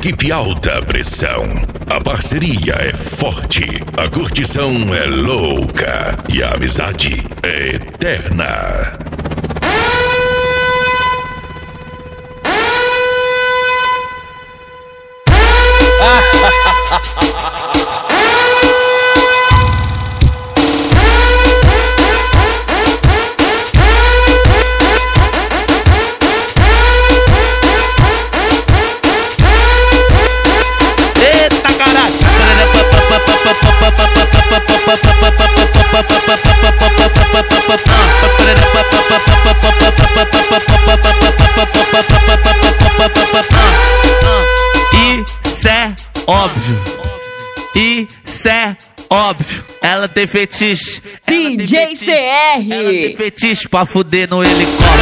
Equipe Alta Pressão. A parceria é forte, a curtição é louca e a amizade é eterna. Isso é óbvio. Isso é óbvio. Ela tem fetiche. DJ CR. Ela tem fetiche pra fuder no helicóptero.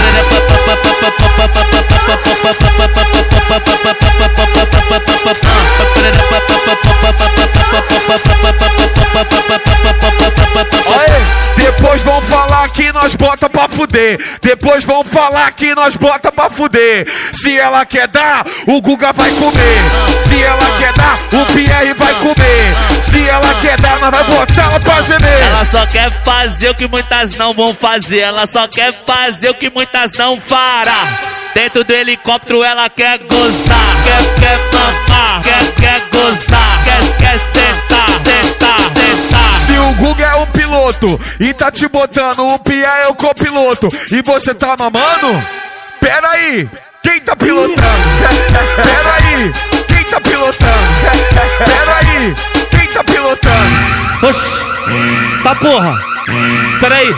Depois vão falar que nós bota pra fuder. Depois vão falar que nós bota pra fuder. Se ela quer dar, o Guga vai comer. Se ela quer dar, o Pierre vai comer. Se ela quer dar, nós vai botar ela pra gemer. Ela só quer fazer o que muitas não vão fazer. Ela só quer fazer o que muitas não fará. Dentro do helicóptero ela quer gozar. Quer mamar, quer gozar. Quer sentar, tentar. Se o Guga é o piloto e tá te botando, o Pierre é o copiloto e você tá mamando? Pera aí, quem tá pilotando? Pera aí, quem tá pilotando? Pera aí, quem tá pilotando? Oxi, tá porra. Peraí.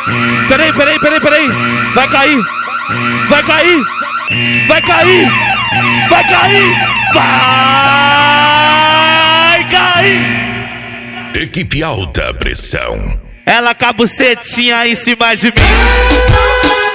Vai cair. Vai cair. Vai cair. Equipe Alta Pressão. Ela com a bucetinha em cima de mim.